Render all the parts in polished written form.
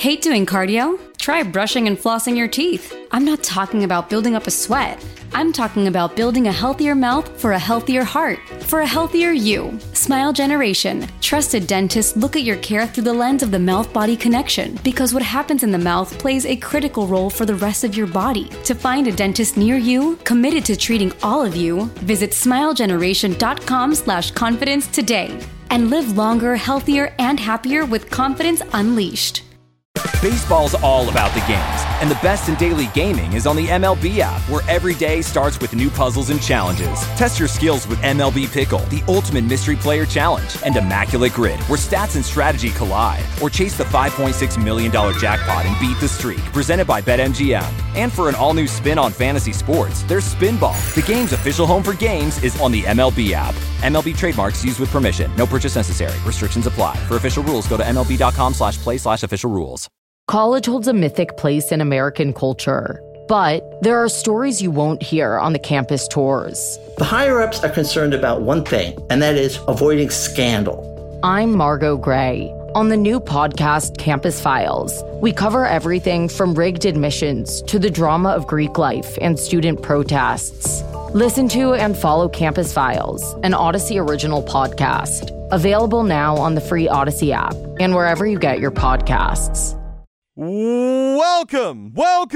Hate doing cardio? Try brushing and flossing your teeth. I'm not talking about building up a sweat. I'm talking about building a healthier mouth for a healthier heart, for a healthier you. Smile Generation. Trusted dentists look at your care through the lens of the mouth-body connection, because what happens in the mouth plays a critical role for the rest of your body. To find a dentist near you, committed to treating all of you, visit smilegeneration.com/confidence today and live longer, healthier, and happier with confidence unleashed. Baseball's all about the games, and the best in daily gaming is on the MLB app, where every day starts with new puzzles and challenges. Test your skills with MLB Pickle, the ultimate mystery player challenge, and Immaculate Grid, where stats and strategy collide. Or chase the $5.6 million jackpot and beat the streak, presented by BetMGM. And for an all-new spin on fantasy sports, there's Spinball. The game's official home for games is on the MLB app. MLB trademarks used with permission. No purchase necessary. Restrictions apply. For official rules, go to MLB.com/play/official rules. College holds a mythic place in American culture, but there are stories you won't hear on the campus tours. The higher-ups are concerned about one thing, and that is avoiding scandal. I'm Margot Gray. On the new podcast, Campus Files, we cover everything from rigged admissions to the drama of Greek life and student protests. Listen to and follow Campus Files, an Odyssey original podcast. Available now on the free Odyssey app and wherever you get your podcasts. Welcome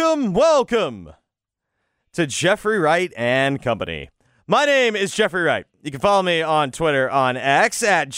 to Jeffrey Wright and Company. My name is Jeffrey Wright. You can follow me on Twitter on X at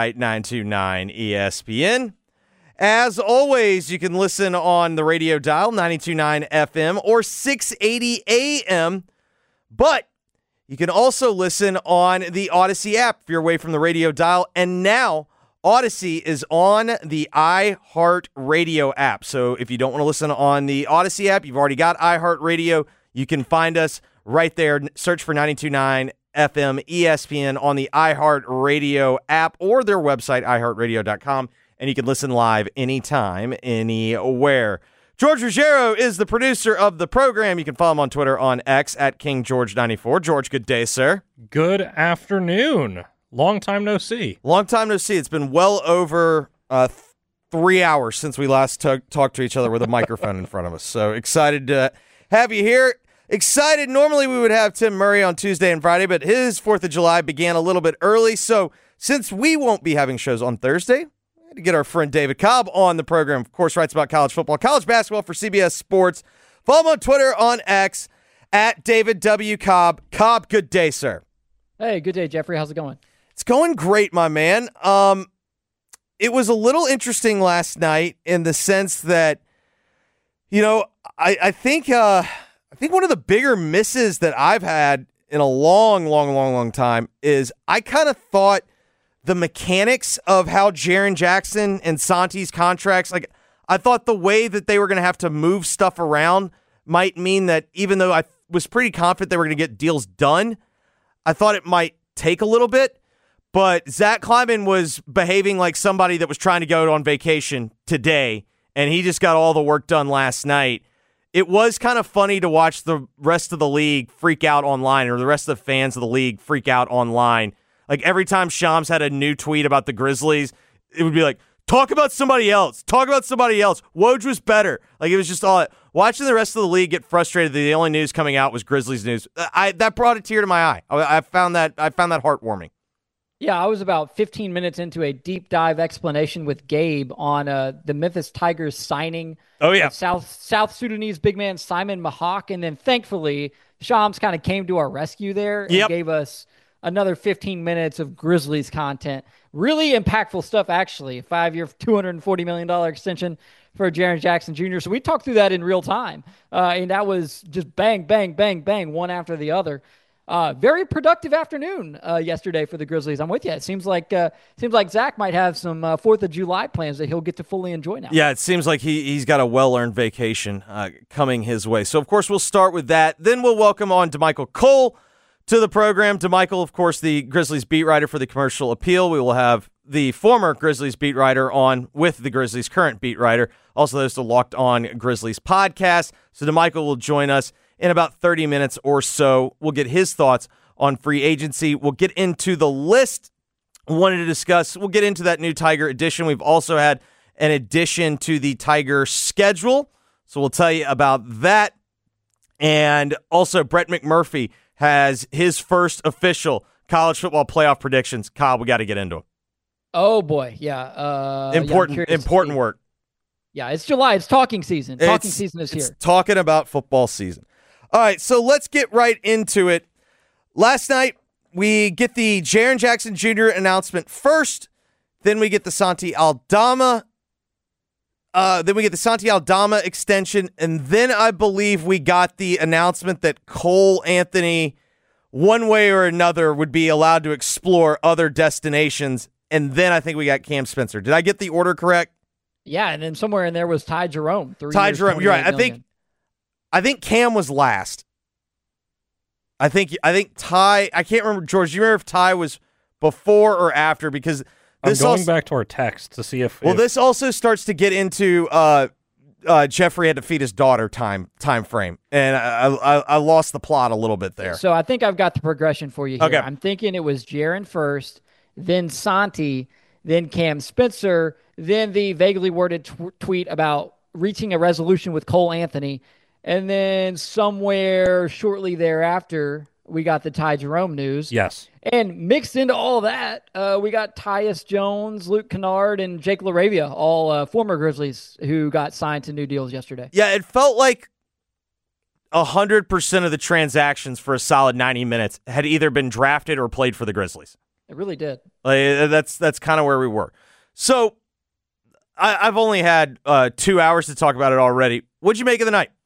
jwright929ESPN. As always, you can listen on the radio dial 92.9 FM or 680 AM, but you can also listen on the Odyssey app if you're away from the radio dial. And now Odyssey is on the iHeartRadio app. So if you don't want to listen on the Odyssey app, you've already got iHeartRadio. You can find us right there. Search for 92.9 FM ESPN on the iHeartRadio app or their website, iHeartRadio.com, and you can listen live anytime, anywhere. George Ruggiero is the producer of the program. You can follow him on Twitter on X at KingGeorge94. George, good day, sir. Good afternoon. Long time no see. Long time no see. It's been well over 3 hours since we last talked to each other with a microphone in front of us. So excited to have you here. Excited. Normally we would have Tim Murray on Tuesday and Friday, but his 4th of July began a little bit early. So since we won't be having shows on Thursday, we had to get our friend David Cobb on the program. Of course, writes about college football, college basketball for CBS Sports. Follow him on Twitter on X at David W. Cobb. Cobb, good day, sir. Hey, good day, Jeffrey. How's it going? It's going great, my man. It was a little interesting last night in the sense that, you know, I think one of the bigger misses that I've had in a long time is I kind of thought the mechanics of how Jaren Jackson and Santi's contracts, like I thought the way that they were going to have to move stuff around might mean that even though I was pretty confident they were going to get deals done, I thought it might take a little bit. But Zach Kleiman was behaving like somebody that was trying to go on vacation today, and he just got all the work done last night. It was kind of funny to watch the rest of the league freak out online, or the rest of the fans of the league freak out online. Like every time Shams had a new tweet about the Grizzlies, it would be like, talk about somebody else. Talk about somebody else. Woj was better. Like it was just all watching the rest of the league get frustrated that the only news coming out was Grizzlies news. That brought a tear to my eye. I found that heartwarming. Yeah, I was about 15 minutes into a deep dive explanation with Gabe on the Memphis Tigers signing South Sudanese big man Simon Mahawk, and then thankfully Shams kind of came to our rescue there and gave us another 15 minutes of Grizzlies content. Really impactful stuff, actually. 5-year, $240 million extension for Jaren Jackson Jr. So we talked through that in real time, and that was just bang, bang, bang, bang, one after the other. Very productive afternoon yesterday for the Grizzlies. I'm with you. It seems like Zach might have some 4th of July plans that he'll get to fully enjoy now. Yeah, it seems like he's got a well-earned vacation coming his way. So, of course, we'll start with that. Then we'll welcome on DeMichael Cole to the program. DeMichael, of course, the Grizzlies beat writer for the Commercial Appeal. We will have the former Grizzlies beat writer on with the Grizzlies' current beat writer. Also, there's the Locked On Grizzlies podcast. So DeMichael will join us in about 30 minutes or so. We'll get his thoughts on free agency. We'll get into the list I wanted to discuss. We'll get into that new Tiger edition. We've also had an addition to the Tiger schedule. So we'll tell you about that. And also, Brett McMurphy has his first official college football playoff predictions. Kyle, we got to get into them. Oh, boy. Yeah. Important work. Yeah, it's July. It's talking season. Talking season is here. It's talking about football season. All right, so let's get right into it. Last night, we get the Jaren Jackson Jr. announcement first. Then we get the Santi Aldama. Extension. And then I believe we got the announcement that Cole Anthony, one way or another, would be allowed to explore other destinations. And then I think we got Cam Spencer. Did I get the order correct? Yeah, and then somewhere in there was Ty Jerome. You're right. I think Cam was last. I think Ty. I can't remember, George. Do you remember if Ty was before or after? Because I'm going back to our text to see if. This also starts to get into Jeffrey had to feed his daughter time frame, and I lost the plot a little bit there. So I think I've got the progression for you here. Okay. I'm thinking it was Jaren first, then Santi, then Cam Spencer, then the vaguely worded tweet about reaching a resolution with Cole Anthony, and then somewhere shortly thereafter, we got the Ty Jerome news. Yes. And mixed into all of that, we got Tyus Jones, Luke Kennard, and Jake LaRavia, all former Grizzlies who got signed to new deals yesterday. Yeah, it felt like 100% of the transactions for a solid 90 minutes had either been drafted or played for the Grizzlies. It really did. That's kind of where we were. So I've only had 2 hours to talk about it already. What'd you make of the night?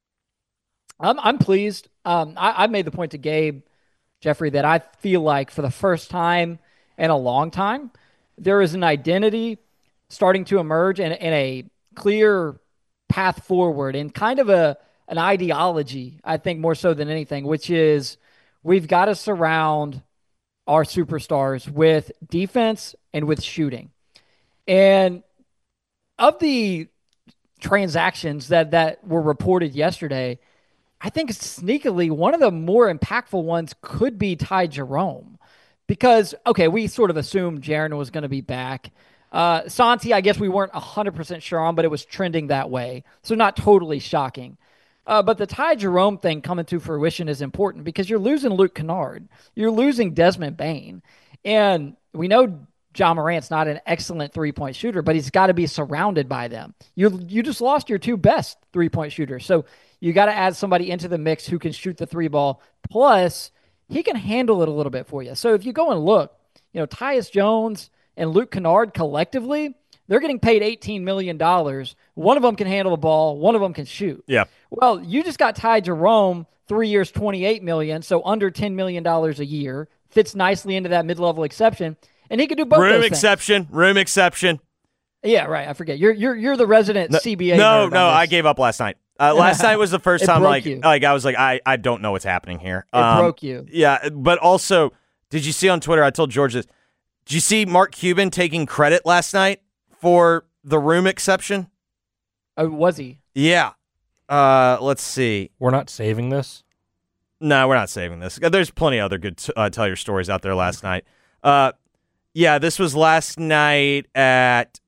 I'm pleased. I made the point to Gabe, Jeffrey, that I feel like for the first time in a long time, there is an identity starting to emerge and a clear path forward and kind of an ideology, I think more so than anything, which is we've got to surround our superstars with defense and with shooting. And of the transactions that were reported yesterday, I think sneakily one of the more impactful ones could be Ty Jerome because, okay, we sort of assumed Jaren was going to be back. Santi, I guess we weren't 100% sure on, but it was trending that way. So not totally shocking. But the Ty Jerome thing coming to fruition is important because you're losing Luke Kennard. You're losing Desmond Bane. And we know Ja Morant's not an excellent three-point shooter, but he's got to be surrounded by them. You just lost your two best three-point shooters. So you got to add somebody into the mix who can shoot the three ball. Plus, he can handle it a little bit for you. So if you go and look, Tyus Jones and Luke Kennard collectively, they're getting paid $18 million. One of them can handle the ball. One of them can shoot. Yeah. Well, you just got Ty Jerome, 3 years, $28 million, so under $10 million a year. Fits nicely into that mid-level exception. And he could do both those things. Room exception. Yeah, right. I forget. You're the resident CBA. No, I gave up last night. Last night was the first time I was like, I don't know what's happening here. It broke you. Yeah, but also, did you see on Twitter, I told George this, did you see Mark Cuban taking credit last night for the room exception? Was he? Yeah. Let's see. We're not saving this? No, we're not saving this. There's plenty of other good tell your stories out there last night. Yeah, this was last night at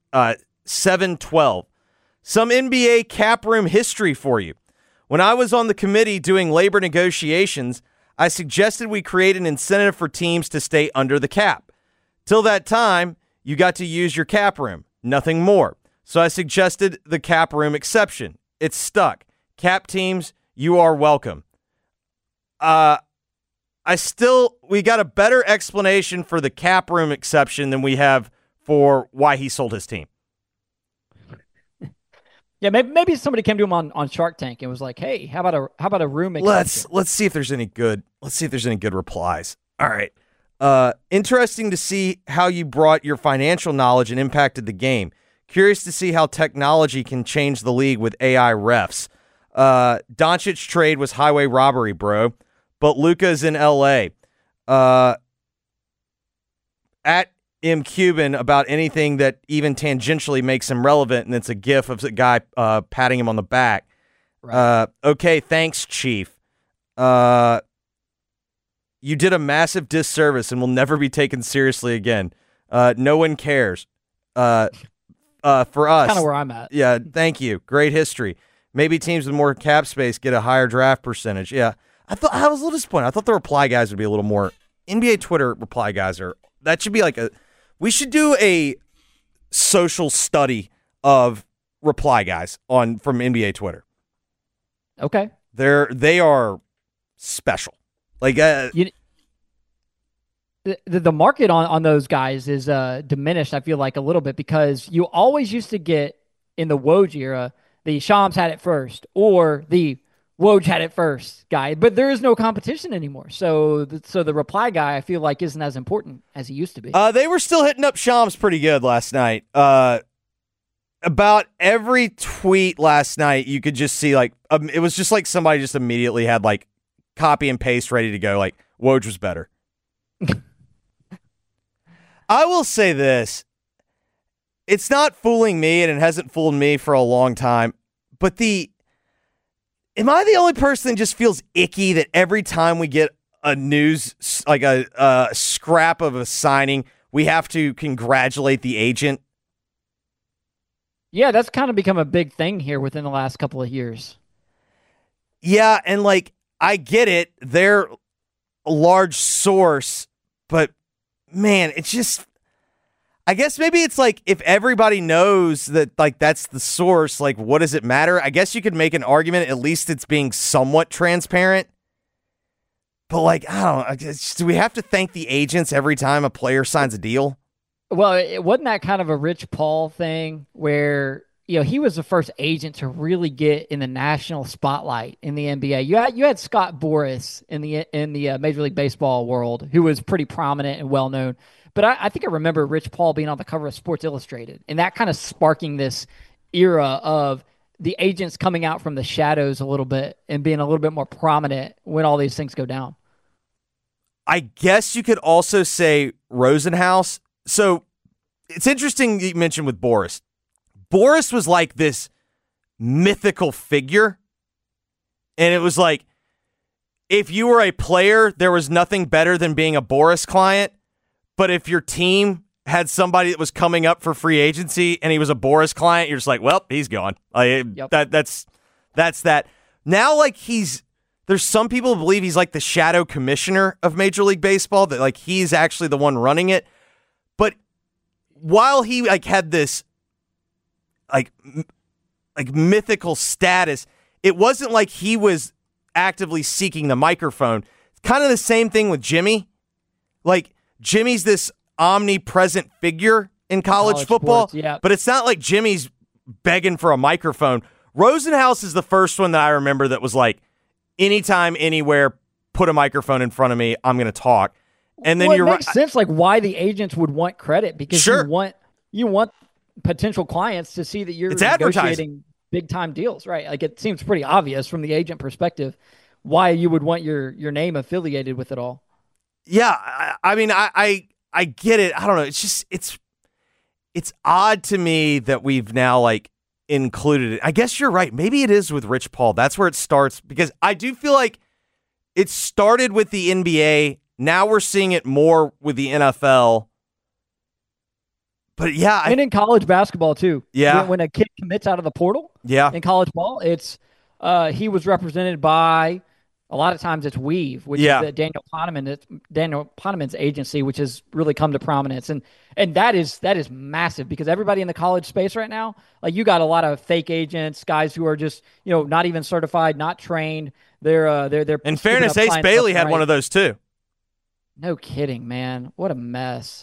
7:12. Some NBA cap room history for you. When I was on the committee doing labor negotiations, I suggested we create an incentive for teams to stay under the cap. Till that time, you got to use your cap room, nothing more. So I suggested the cap room exception. It's stuck. Cap teams, you are welcome. We got a better explanation for the cap room exception than we have for why he sold his team. Yeah, maybe somebody came to him on Shark Tank and was like, "Hey, how about a room exception?" Let's see if there's any good. Let's see if there's any good replies. All right. Interesting to see how you brought your financial knowledge and impacted the game. Curious to see how technology can change the league with AI refs. Doncic trade was highway robbery, bro. But Luka's in L.A. At M. Cuban about anything that even tangentially makes him relevant, and it's a gif of a guy patting him on the back. Right. Okay, thanks, Chief. You did a massive disservice and will never be taken seriously again. No one cares. for us. Kind of where I'm at. Yeah, thank you. Great history. Maybe teams with more cap space get a higher draft percentage. Yeah, I was a little disappointed. I thought the reply guys would be a little more. NBA Twitter reply guys that should be like we should do a social study of reply guys from NBA Twitter. Okay. They are special. Like the market on those guys is diminished, I feel like, a little bit, because you always used to get in the Woj era, the Shams had it first or the Woj had it first guy, but there is no competition anymore. So the reply guy, I feel like, isn't as important as he used to be. They were still hitting up Shams pretty good last night. About every tweet last night, you could just see it was just like somebody just immediately had like copy and paste ready to go. Like Woj was better. I will say this. It's not fooling me, and it hasn't fooled me for a long time, but am I the only person that just feels icky that every time we get a news, like a scrap of a signing, we have to congratulate the agent? Yeah, that's kind of become a big thing here within the last couple of years. Yeah, and I get it. They're a large source, but man, it's just, I guess maybe it's like if everybody knows that that's the source, what does it matter? I guess you could make an argument, at least it's being somewhat transparent. But I don't know, do we have to thank the agents every time a player signs a deal? Well, it wasn't that kind of a Rich Paul thing where, he was the first agent to really get in the national spotlight in the NBA. You had Scott Boras in the Major League Baseball world, who was pretty prominent and well known. But I think I remember Rich Paul being on the cover of Sports Illustrated, and that kind of sparking this era of the agents coming out from the shadows a little bit and being a little bit more prominent when all these things go down. I guess you could also say Rosenhaus. So it's interesting you mentioned with Boras. Boras was like this mythical figure. And it was like, if you were a player, there was nothing better than being a Boras client. But if your team had somebody that was coming up for free agency and he was a Boras client, you're just like, well, he's gone. Yep. That's that. Now, there's some people who believe he's like the shadow commissioner of Major League Baseball, that he's actually the one running it. But while he had this mythical status, it wasn't like he was actively seeking the microphone. Kind of the same thing with Jimmy. Jimmy's this omnipresent figure in college football, sports, yeah. But it's not like Jimmy's begging for a microphone. Rosenhaus is the first one that I remember that was like, anytime, anywhere, put a microphone in front of me, I'm going to talk. And then it makes sense, why the agents would want credit, because sure. you want potential clients to see that you're negotiating big time deals, right? It seems pretty obvious from the agent perspective why you would want your name affiliated with it all. Yeah, I mean, I get it. I don't know. It's just it's odd to me that we've now included it. I guess you're right. Maybe it is with Rich Paul. That's where it starts, because I do feel like it started with the NBA. Now we're seeing it more with the NFL. But yeah, and in college basketball too. Yeah, when a kid commits out of the portal. Yeah, in college ball, it's he was represented by. A lot of times it's Weave, which is Daniel Poneman's agency, which has really come to prominence. And that is massive, because everybody in the college space right now, you got a lot of fake agents, guys who are just, not even certified, not trained. They're in fairness, Ace Bailey had one of those too. No kidding, man. What a mess.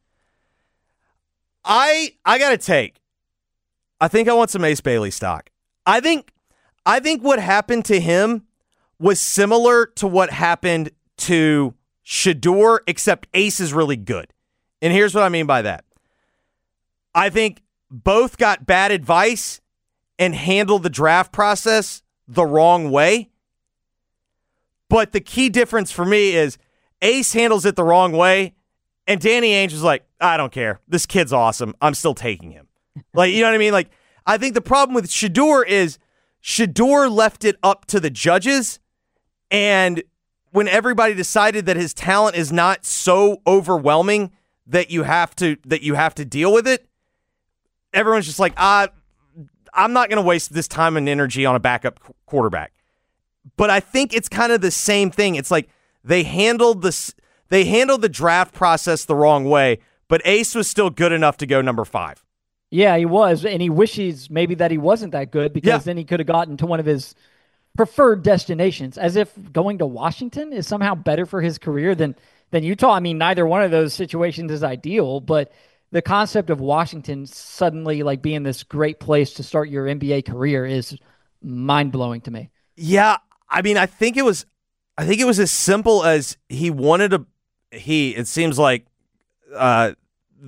I got to I think I want some Ace Bailey stock. I think what happened to him was similar to what happened to Shedeur, except Ace is really good. And here's what I mean by that. I think both got bad advice and handled the draft process the wrong way. But the key difference for me is Ace handles it the wrong way, and Danny Ainge was like, I don't care. This kid's awesome. I'm still taking him. You know what I mean? I think the problem with Shedeur is Shedeur left it up to the judges. And when everybody decided that his talent is not so overwhelming that you have to deal with it, everyone's just like, I'm not going to waste this time and energy on a backup quarterback. But I think it's kind of the same thing. It's like they handled the draft process the wrong way, but Ace was still good enough to go number 5. Yeah, he was, and he wishes maybe that he wasn't that good because then he could have gotten to one of his preferred destinations, as if going to Washington is somehow better for his career than Utah. I mean, neither one of those situations is ideal, but the concept of Washington suddenly like being this great place to start your NBA career is mind-blowing to me. Yeah, I mean, I think it was as simple as he wanted to. It seems like the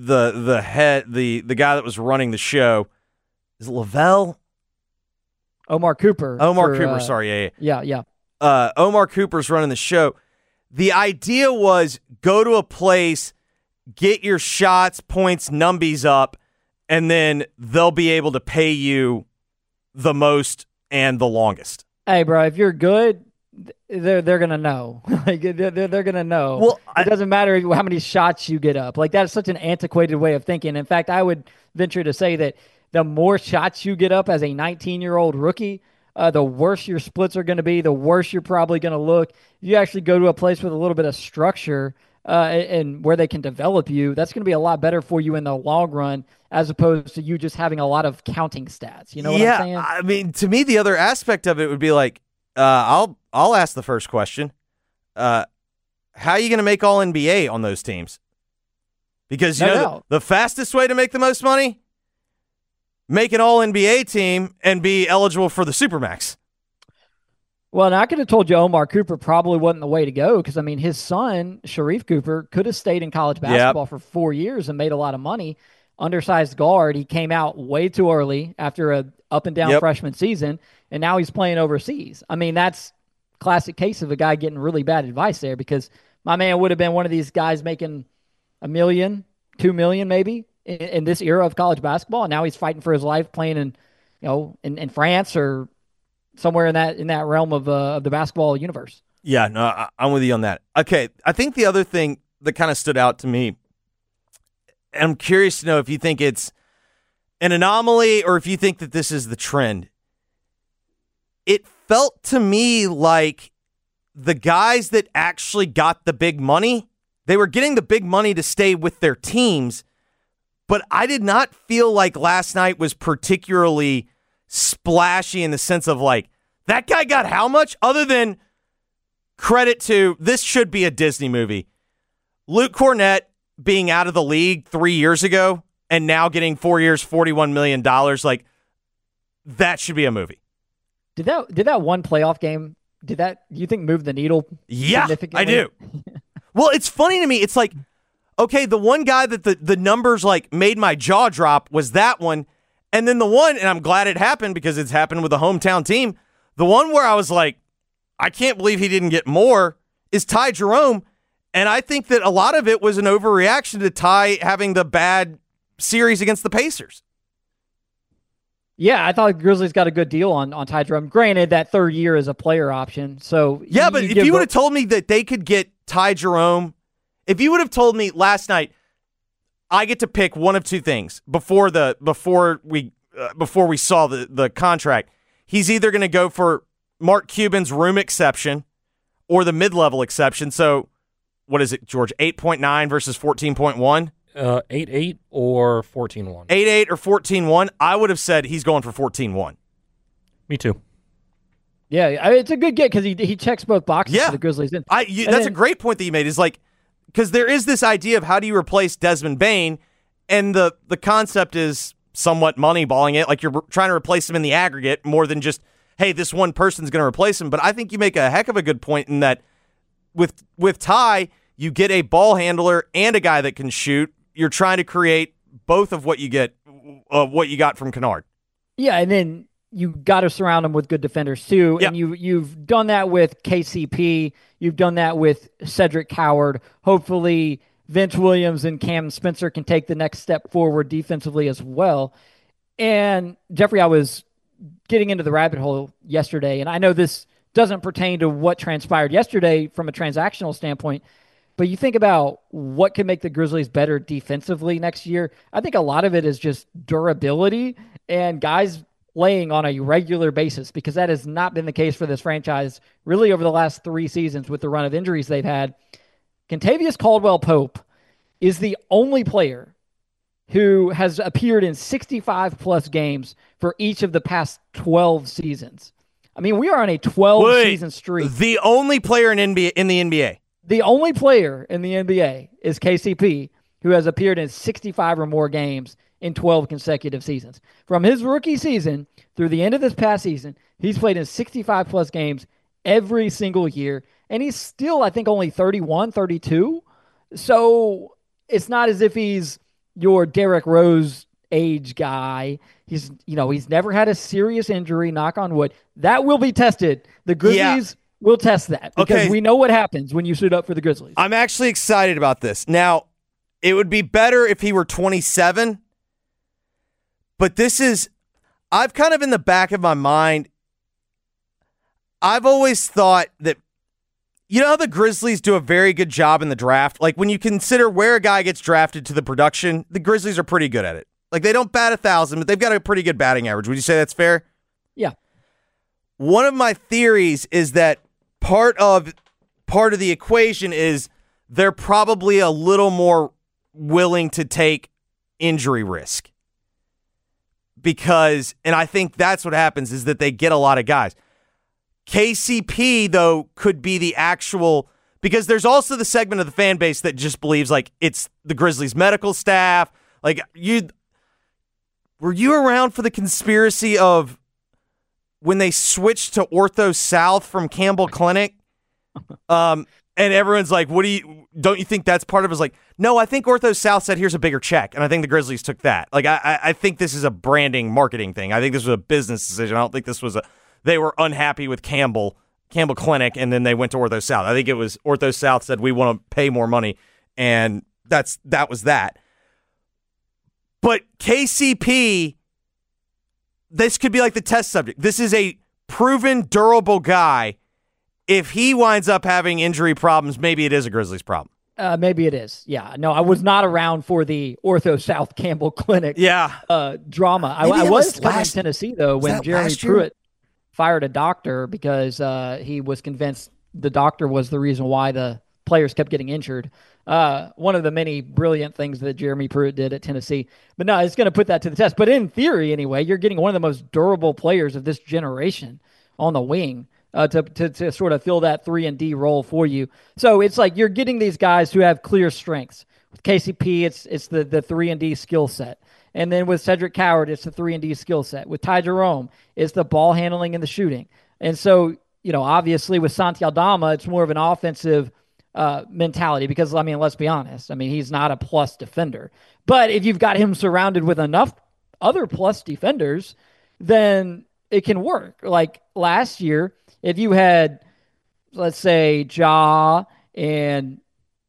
guy that was running the show is Lavelle. Omar Cooper. Sorry, yeah. Omar Cooper's running the show. The idea was go to a place, get your shots, points, numbies up, and then they'll be able to pay you the most and the longest. Hey, bro, if you're good, they're gonna know. Like they're gonna know. Well, it doesn't matter how many shots you get up. Like that's such an antiquated way of thinking. In fact, I would venture to say that the more shots you get up as a 19-year-old rookie, the worse your splits are going to be, the worse you're probably going to look. If you actually go to a place with a little bit of structure and where they can develop you, that's going to be a lot better for you in the long run as opposed to you just having a lot of counting stats. You know what I'm saying? I mean, to me, the other aspect of it would be like, I'll ask the first question. How are you going to make all NBA on those teams? Because the fastest way to make the most money, make an all-NBA team and be eligible for the Supermax. Well, and I could have told you Omar Cooper probably wasn't the way to go because, I mean, his son, Sharif Cooper, could have stayed in college basketball for 4 years and made a lot of money. Undersized guard. He came out way too early after a up-and-down freshman season, and now he's playing overseas. I mean, that's classic case of a guy getting really bad advice there because my man would have been one of these guys making $1 million, $2 million maybe, in this era of college basketball, and now he's fighting for his life playing in France or somewhere in that realm of the basketball universe. Yeah, no, I'm with you on that. Okay, I think the other thing that kind of stood out to me, and I'm curious to know if you think it's an anomaly or if you think that this is the trend. It felt to me like the guys that actually got the big money, they were getting the big money to stay with their teams. But I did not feel like last night was particularly splashy in the sense of like, that guy got how much? Other than credit to, this should be a Disney movie. Luke Cornett being out of the league 3 years ago and now getting 4 years, $41 million. Like, that should be a movie. Did that one playoff game, do you think move the needle significantly? I do. Well, it's funny to me. It's like, okay, the one guy that the numbers like made my jaw drop was that one. And then the one, and I'm glad it happened because it's happened with a hometown team. The one where I was like, I can't believe he didn't get more is Ty Jerome. And I think that a lot of it was an overreaction to Ty having the bad series against the Pacers. Yeah, I thought the Grizzlies got a good deal on Ty Jerome. Granted, that third year is a player option. So yeah, but if you would have told me that they could get Ty Jerome, if you would have told me last night, I get to pick one of two things before we saw the contract. He's either going to go for Mark Cuban's room exception or the mid-level exception. So what is it, George? 8.9 versus 14.1? 8.8 or 14.1. 8.8 or 14.1. I would have said he's going for 14.1. Me too. Yeah, it's a good get because he checks both boxes for the Grizzlies. That's a great point that you made. Is like, because there is this idea of how do you replace Desmond Bane, and the concept is somewhat moneyballing it. Like you're trying to replace him in the aggregate more than just, hey, this one person's going to replace him. But I think you make a heck of a good point in that with Ty, you get a ball handler and a guy that can shoot. You're trying to create both of what you got from Kennard. Yeah, and then you got to surround him with good defenders too. Yep. And you've done that with KCP. You've done that with Cedric Howard. Hopefully Vince Williams and Cam Spencer can take the next step forward defensively as well. And Jeffrey, I was getting into the rabbit hole yesterday, and I know this doesn't pertain to what transpired yesterday from a transactional standpoint, But you think about what can make the Grizzlies better defensively next year. I think a lot of it is just durability and guys playing on a regular basis, because that has not been the case for this franchise really over the last 3 seasons with the run of injuries they've had. Kentavious Caldwell-Pope is the only player who has appeared in 65-plus games for each of the past 12 seasons. I mean, we are on a 12-season streak. The only player in the NBA. The only player in the NBA is KCP, who has appeared in 65 or more games in 12 consecutive seasons. From his rookie season through the end of this past season, he's played in 65-plus games every single year, and he's still, I think, only 31, 32. So it's not as if he's your Derrick Rose age guy. He's never had a serious injury, knock on wood. That will be tested. The Grizzlies will test that, because we know what happens when you suit up for the Grizzlies. I'm actually excited about this. Now, it would be better if he were 27, but I've kind of in the back of my mind, I've always thought that, you know how the Grizzlies do a very good job in the draft? Like, when you consider where a guy gets drafted to the production, the Grizzlies are pretty good at it. Like, they don't bat 1,000, but they've got a pretty good batting average. Would you say that's fair? Yeah. One of my theories is that part of the equation is they're probably a little more willing to take injury risk. Because, and I think that's what happens, is that they get a lot of guys. KCP, though, could be the actual, because there's also the segment of the fan base that just believes, like, it's the Grizzlies medical staff. Like, were you around for the conspiracy of when they switched to Ortho South from Campbell Clinic? And everyone's like, don't you think that's part of it? It's like, no, I think Ortho South said, here's a bigger check. And I think the Grizzlies took that. Like, I think this is a branding, marketing thing. I think this was a business decision. I don't think this was they were unhappy with Campbell Clinic, and then they went to Ortho South. I think it was Ortho South said, we want to pay more money. And that was that. But KCP, this could be like the test subject. This is a proven, durable guy. If he winds up having injury problems, maybe it is a Grizzlies problem. Maybe it is. Yeah. No, I was not around for the Ortho South Campbell Clinic drama. I was covering Tennessee, though, when Jeremy Pruitt fired a doctor because he was convinced the doctor was the reason why the players kept getting injured. One of the many brilliant things that Jeremy Pruitt did at Tennessee. But no, it's going to put that to the test. But in theory, anyway, you're getting one of the most durable players of this generation on the wing to sort of fill that 3-and-D role for you. So it's like you're getting these guys who have clear strengths. With KCP, it's the 3-and-D skill set. And then with Cedric Coward, it's the 3-and-D skill set. With Ty Jerome, it's the ball handling and the shooting. And so, obviously with Santi Aldama, it's more of an offensive mentality because, I mean, let's be honest. I mean, he's not a plus defender. But if you've got him surrounded with enough other plus defenders, then it can work. Like last year, if you had, let's say, Ja and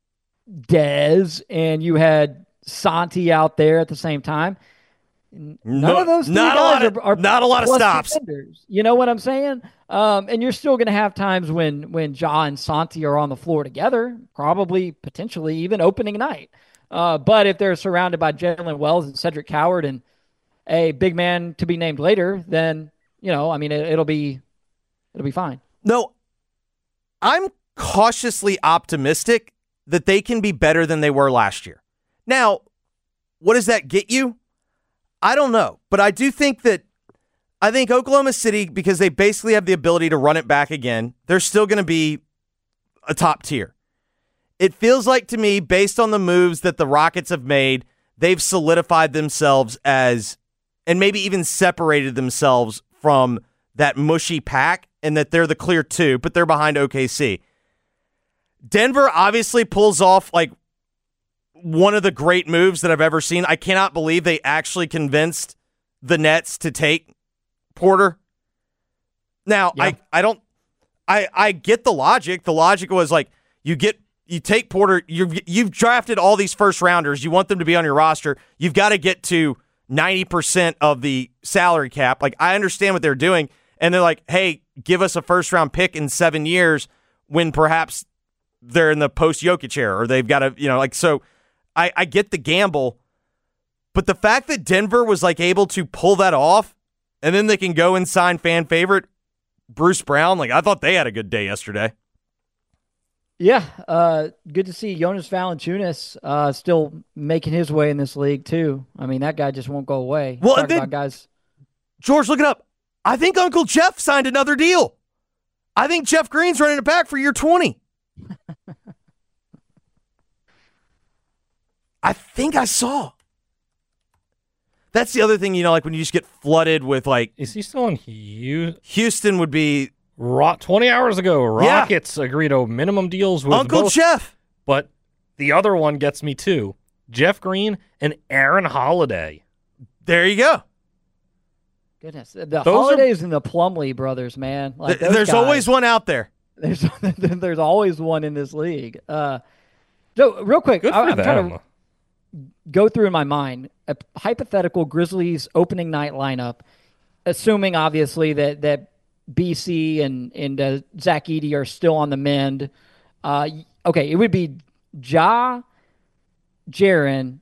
Dez, and you had Santi out there at the same time, none of those guys are not a lot of stops. Defenders. You know what I'm saying? And you're still going to have times when Ja and Santi are on the floor together, probably, potentially, even opening night. But if they're surrounded by Jalen Wells and Cedric Coward and a big man to be named later, then, I mean, it'll be fine. No, I'm cautiously optimistic that they can be better than they were last year. Now, what does that get you? I don't know, but I do think I think Oklahoma City, because they basically have the ability to run it back again, they're still going to be a top tier. It feels like to me, based on the moves that the Rockets have made, they've solidified themselves as, and maybe even separated themselves from that mushy pack, and that they're the clear 2, but they're behind OKC. Denver obviously pulls off like one of the great moves that I've ever seen. I cannot believe they actually convinced the Nets to take Porter. Now, yeah. I get the logic. The logic was like, you take Porter, you've drafted all these first rounders. You want them to be on your roster. You've got to get to 90% of the salary cap. Like, I understand what they're doing. And they're like, hey, give us a first round pick in 7 years when perhaps they're in the post-Jokic era, or they've got to, so I get the gamble. But the fact that Denver was able to pull that off, and then they can go and sign fan favorite Bruce Brown, I thought they had a good day yesterday. Yeah, good to see Jonas Valanciunas still making his way in this league too. I mean, that guy just won't go away. Well, and then, guys, George, look it up. I think Uncle Jeff signed another deal. I think Jeff Green's running it back for year 20. I think I saw. That's the other thing, when you just get flooded with Is he still in Houston would be 20 hours ago. Rockets agreed to minimum deals with Uncle both, Jeff. But the other one gets me too. Jeff Green and Aaron Holiday. There you go. Goodness, the Holidays and the Plumlee brothers, man. There's always one out there. There's always one in this league. So real quick, I'm trying to go through in my mind a hypothetical Grizzlies opening night lineup, assuming obviously that BC and Zach Edey are still on the mend. Okay, it would be Ja, Jaren,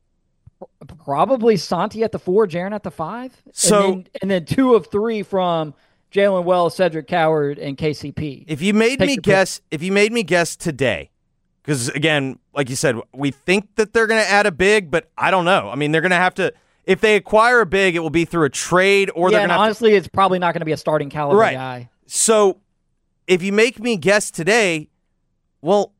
probably Santi at the 4, Jaren at the 5. So and then 2 of 3 from Jalen Wells, Cedric Coward, and KCP. If you made me guess today, because again, like you said, we think that they're going to add a big, but I don't know. I mean, they're going to have to. If they acquire a big, it will be through a trade, or they're going to. Honestly, it's probably not going to be a starting caliber guy. So, if you make me guess today, well,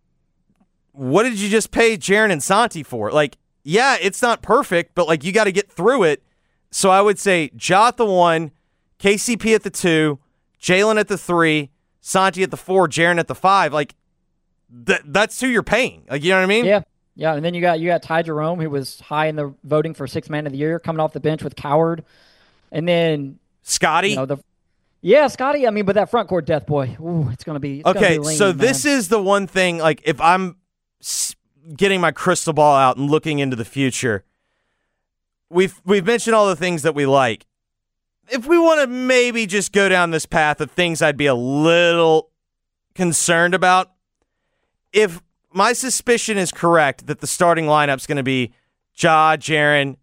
what did you just pay Jaren and Santi for? Yeah, it's not perfect, but you got to get through it. So I would say Ja at the 1, KCP at the 2, Jalen at the 3, Santi at the 4, Jaren at the 5. That's who you're paying. You know what I mean? Yeah. Yeah, and then you got Ty Jerome, who was high in the voting for 6th man of the year, coming off the bench with Coward. And then Scotty. Scotty. I mean, but that front court death boy, it's going to be okay. Lean, so this is the one thing. If I'm getting my crystal ball out and looking into the future, we've mentioned all the things that we like. If we want to maybe just go down this path of things I'd be a little concerned about, if my suspicion is correct that the starting lineup's going to be Ja, Jaren,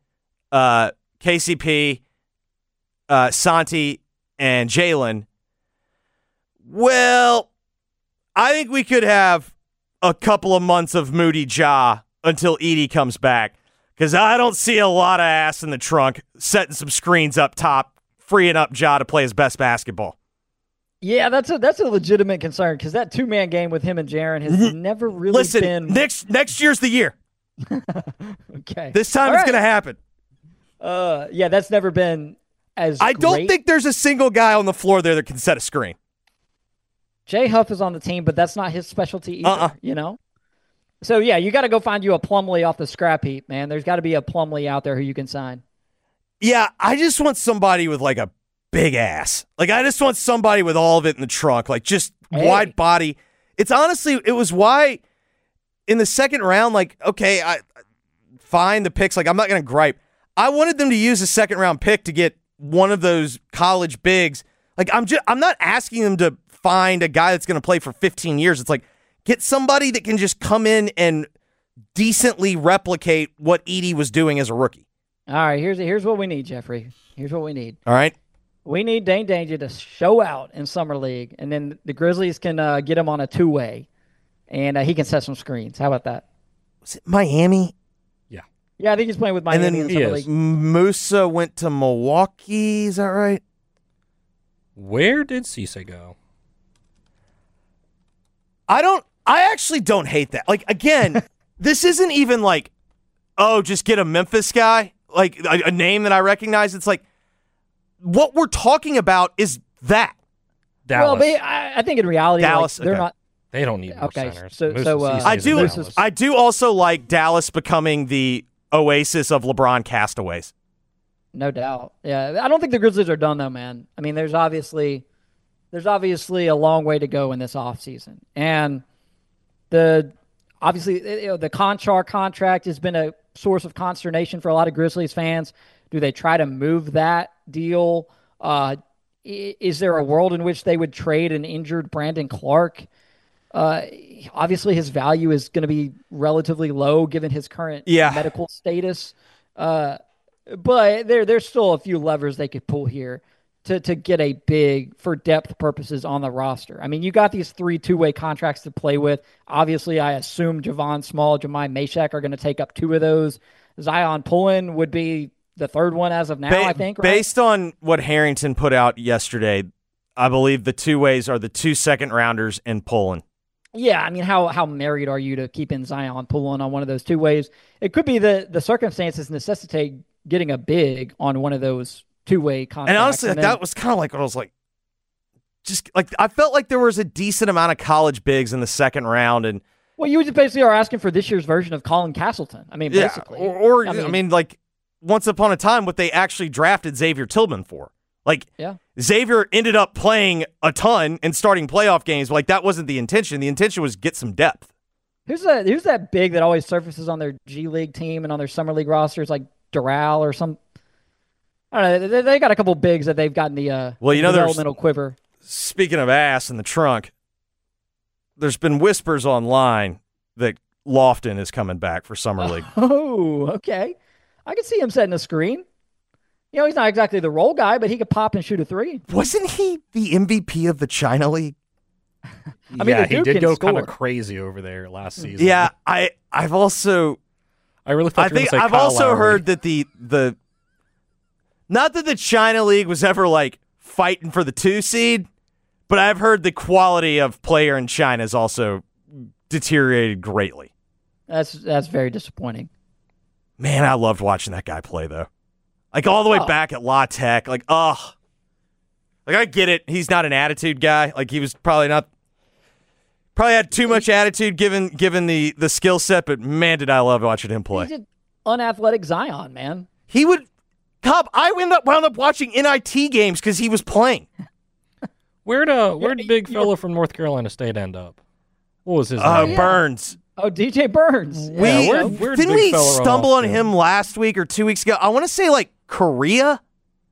KCP, Santi, and Jalen, well, I think we could have a couple of months of moody Ja until Edey comes back, because I don't see a lot of ass in the trunk setting some screens up top, freeing up Ja to play his best basketball. Yeah, that's a legitimate concern, because that 2-man game with him and Jaren has never really been. Next year's the year. Okay, this time it's going to happen. Yeah, that's never been as. I don't think there's a single guy on the floor there that can set a screen. Jay Huff is on the team, but that's not his specialty either. So yeah, you got to go find you a Plumlee off the scrap heap, man. There's got to be a Plumlee out there who you can sign. Yeah, I just want somebody with a big ass. I just want somebody with all of it in the trunk, wide body. It was why in the second round, okay, fine, the picks, I'm not going to gripe. I wanted them to use a second round pick to get one of those college bigs. I'm not asking them to find a guy that's going to play for 15 years. It's get somebody that can just come in and decently replicate what Edey was doing as a rookie. All right, here's what we need, Jeffrey. Here's what we need. All right. We need Dane Danger to show out in Summer League, and then the Grizzlies can get him on a 2-way, and he can set some screens. How about that? Was it Miami? Yeah. Yeah, I think he's playing with Miami in the Summer League. Musa went to Milwaukee. Is that right? Where did Cisse go? I actually don't hate that. Again, this isn't even just get a Memphis guy, a name that I recognize. It's what we're talking about is that. Dallas. Well, I think in reality, Dallas, they're not. They don't need more centers. I do also like Dallas becoming the oasis of LeBron castaways. No doubt. Yeah, I don't think the Grizzlies are done though, man. I mean, there's obviously a long way to go in this offseason. And the Conchar contract has been a source of consternation for a lot of Grizzlies fans. Do they try to move that deal? Is there a world in which they would trade an injured Brandon Clark? Obviously, his value is going to be relatively low given his current medical status. But there's still a few levers they could pull here to get a big for depth purposes on the roster. I mean, you got these 3 two-way contracts to play with. Obviously, I assume Javon Small, Jemai Mashack are going to take up 2 of those. Zion Pullen would be the 3rd one as of now, I think. Right? Based on what Harrington put out yesterday, I believe the 2 ways are the 2 second-rounders and Pullen. Yeah, I mean, how married are you to keeping Zion Pullen on one of those 2 ways? It could be the circumstances necessitate getting a big on one of those 2-way contracts. And honestly, that was kind of like what I was like, just like I felt like there was a decent amount of college bigs in the 2nd round. And well, you just basically are asking for this year's version of Colin Castleton. I mean, basically. I mean, like once upon a time, what they actually drafted Xavier Tillman for. Like, Xavier ended up playing a ton and starting playoff games, but like that wasn't the intention. The intention was get some depth. Who's that big that always surfaces on their G League team and on their summer league rosters, like Doral or some? I don't know. They got a couple bigs that they've gotten the developmental quiver. Speaking of ass in the trunk, there's been whispers online that Lofton is coming back for summer league. Oh, okay. I can see him setting a screen. You know, he's not exactly the role guy, but he could pop and shoot a 3. Wasn't he the MVP of the China League? I mean, he did go kind of crazy over there last season. Yeah, I've also really thought I've also heard that the not that the China League was ever like fighting for the 2 seed, but I've heard the quality of player in China has also deteriorated greatly. That's very disappointing. Man, I loved watching that guy play though. Like all the way back at La Tech, like I get it. He's not an attitude guy. Like he was probably had too much attitude given the skill set. But man, did I love watching him play. He's an unathletic Zion, man. He would. I wound up watching NIT games because he was playing. Where'd big fella from North Carolina State end up? What was his name? Burns. Oh, DJ Burns. Didn't we stumble on him last week or 2 weeks ago? I want to say like Korea.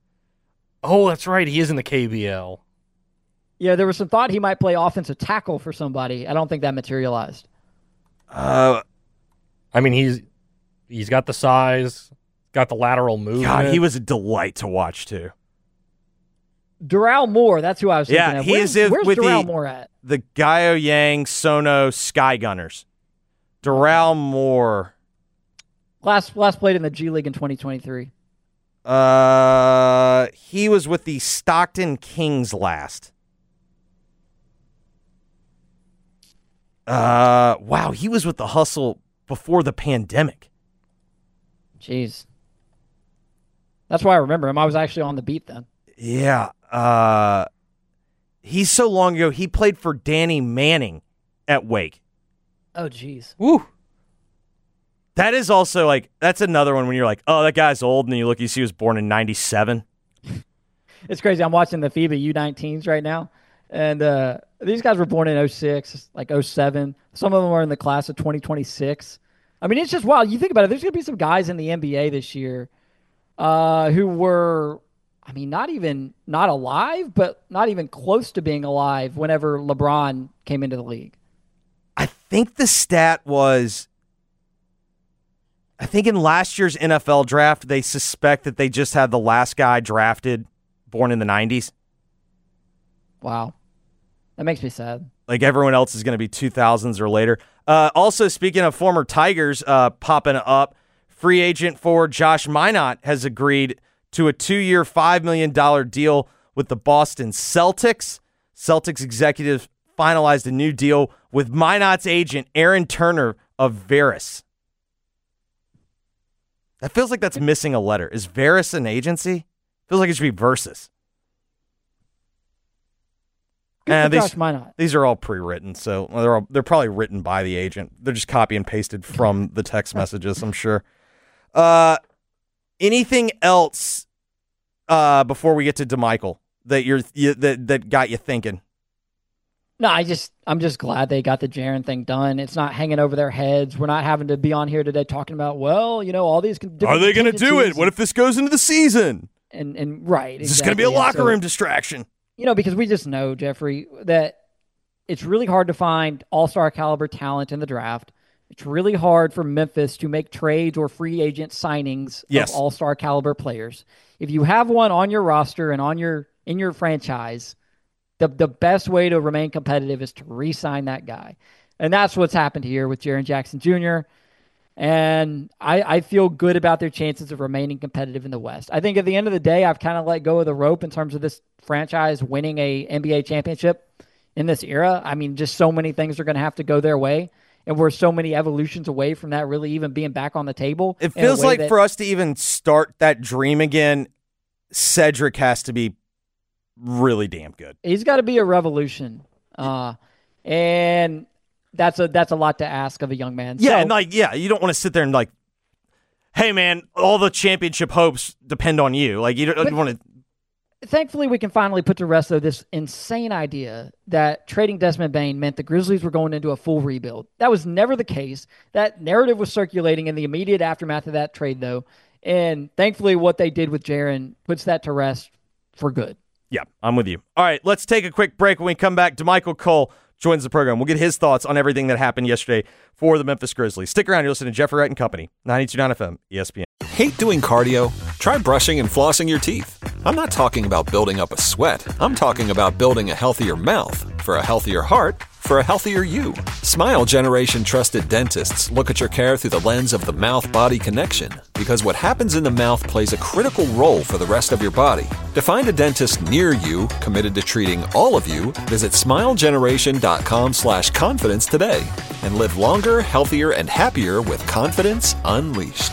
Oh, that's right. He is in the KBL. Yeah, there was some thought he might play offensive tackle for somebody. I don't think that materialized. I mean, he's got the size, got the lateral movement. God, he was a delight to watch too. Doral Moore, that's who I was thinking of. Where's Doral Moore at? The Gaio Yang Sono Sky Gunners. Doral Moore. Last played in the G League in 2023. He was with the Stockton Kings last. Wow, he was with the Hustle before the pandemic. Jeez. That's why I remember him. I was actually on the beat then. Yeah. He's so long ago, he played for Danny Manning at Wake. Oh, jeez. Woo. That is also like, that's another one when you're like, oh, that guy's old, and then you see he was born in 97. It's crazy. I'm watching the FIBA U19s right now, and these guys were born in 06, like 07. Some of them are in the class of 2026. I mean, it's just wild. You think about it, there's going to be some guys in the NBA this year who were, I mean, not alive, but not even close to being alive whenever LeBron came into the league. I think the stat was, I think in last year's NFL draft, they suspect that they just had the last guy drafted born in the 90s. Wow. That makes me sad. Like everyone else is going to be 2000s or later. Also, speaking of former Tigers popping up, free agent forward Josh Minott has agreed to a 2-year, $5 million deal with the Boston Celtics. Celtics executives finalized a new deal with Minott's agent, Aaron Turner of Veris. That feels like that's missing a letter. Is Veris an agency? Feels like it should be Versus. These are all pre-written, so they're probably written by the agent. They're just copy and pasted from the text messages, I'm sure. Anything else before we get to DeMichael that got you thinking? No, I'm just glad they got the Jaren thing done. It's not hanging over their heads. We're not having to be on here today talking about, well, all these different Are they going to do it? What if this goes into the season? And right. This is going to be a locker room distraction. Because we just know, Jeffrey, that it's really hard to find all-star caliber talent in the draft. It's really hard for Memphis to make trades or free agent signings of all-star caliber players. If you have one on your roster and in your franchise, the best way to remain competitive is to re-sign that guy. And that's what's happened here with Jaren Jackson Jr., and I feel good about their chances of remaining competitive in the West. I think at the end of the day, I've kind of let go of the rope in terms of this franchise winning a NBA championship in this era. I mean, just so many things are going to have to go their way, and we're so many evolutions away from that really even being back on the table. It feels like for us to even start that dream again, Cedric has to be really damn good. He's got to be a revolution. And that's a lot to ask of a young man. Yeah, you don't want to sit there and like, hey man, all the championship hopes depend on you. Like you don't want to. Thankfully, we can finally put to rest of this insane idea that trading Desmond Bane meant the Grizzlies were going into a full rebuild. That was never the case. That narrative was circulating in the immediate aftermath of that trade, though. And thankfully, what they did with Jaren puts that to rest for good. Yeah, I'm with you. All right, let's take a quick break. When we come back, DeMichael Cole joins the program. We'll get his thoughts on everything that happened yesterday for the Memphis Grizzlies. Stick around. You're listening to Jeffrey Wright and Company, 92.9 FM, ESPN. Hate doing cardio? Try brushing and flossing your teeth. I'm not talking about building up a sweat. I'm talking about building a healthier mouth for a healthier heart for a healthier you. Smile Generation trusted dentists look at your care through the lens of the mouth-body connection, because what happens in the mouth plays a critical role for the rest of your body. To find a dentist near you committed to treating all of you, visit smilegeneration.com/confidence today and live longer, healthier, and happier with confidence unleashed.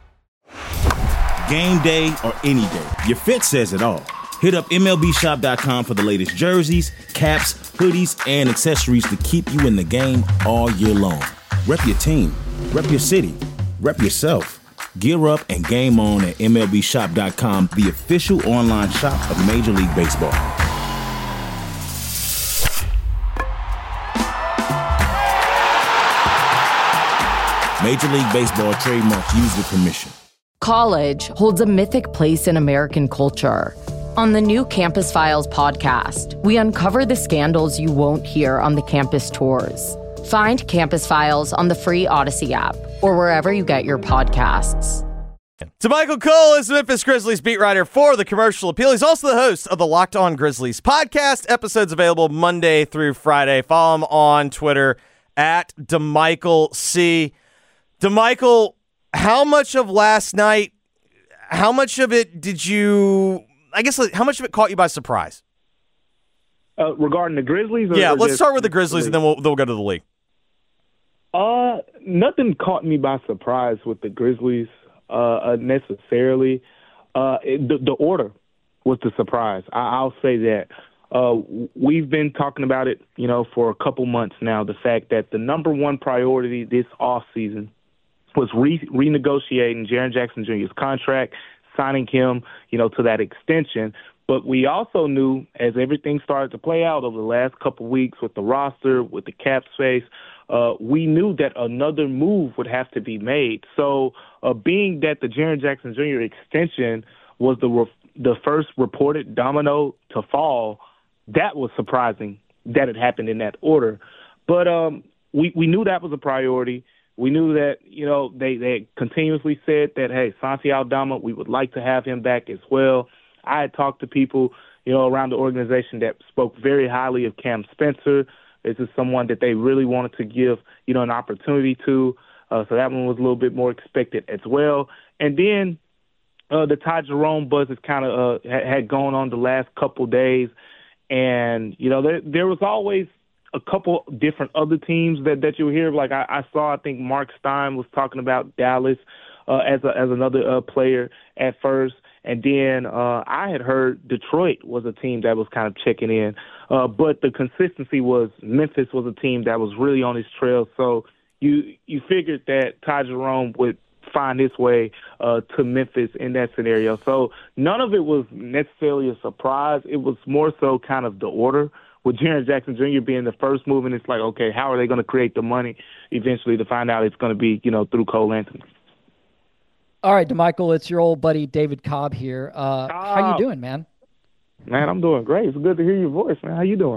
Game day or any day, your fit says it all. Hit up MLBshop.com for the latest jerseys, caps, hoodies, and accessories to keep you in the game all year long. Rep your team, rep your city, rep yourself. Gear up and game on at MLBshop.com, the official online shop of Major League Baseball. Major League Baseball trademark used with permission. College holds a mythic place in American culture. On the new Campus Files podcast, we uncover the scandals you won't hear on the campus tours. Find Campus Files on the free Odyssey app or wherever you get your podcasts. DeMichael Cole is the Memphis Grizzlies beat writer for the Commercial Appeal. He's also the host of the Locked On Grizzlies podcast. Episodes available Monday through Friday. Follow him on Twitter at DeMichaelC. DeMichael, how much of last night, how much of it did you, I guess, how much of it caught you by surprise? Regarding the Grizzlies? Yeah, let's start with the Grizzlies and then we'll go to the league. Nothing caught me by surprise with the Grizzlies necessarily. The order was the surprise. I'll say that. We've been talking about it, for a couple months now, the fact that the number one priority this offseason was renegotiating Jaren Jackson Jr.'s contract, signing him, to that extension. But we also knew, as everything started to play out over the last couple of weeks with the roster, with the cap space, we knew that another move would have to be made. So being that the Jaren Jackson Jr. extension was the first reported domino to fall, that was surprising that it happened in that order. But we knew that was a priority. We knew that, they continuously said that, hey, Santi Aldama, we would like to have him back as well. I had talked to people, around the organization that spoke very highly of Cam Spencer. This is someone that they really wanted to give, an opportunity to. So that one was a little bit more expected as well. And then the Ty Jerome buzz has kind of had gone on the last couple days. And, there was always a couple different other teams that you hear. Like I saw, I think Mark Stein was talking about Dallas as another player at first. And then I had heard Detroit was a team that was kind of checking in. But the consistency was Memphis was a team that was really on his trail. So you figured that Ty Jerome would find his way to Memphis in that scenario. So none of it was necessarily a surprise. It was more so kind of the order, with Jaren Jackson Jr. being the first move, and it's like, okay, how are they going to create the money eventually to find out it's going to be, through Cole Anthony. All right, DeMichael, it's your old buddy David Cobb here. How you doing, man? Man, I'm doing great. It's good to hear your voice, man. How you doing?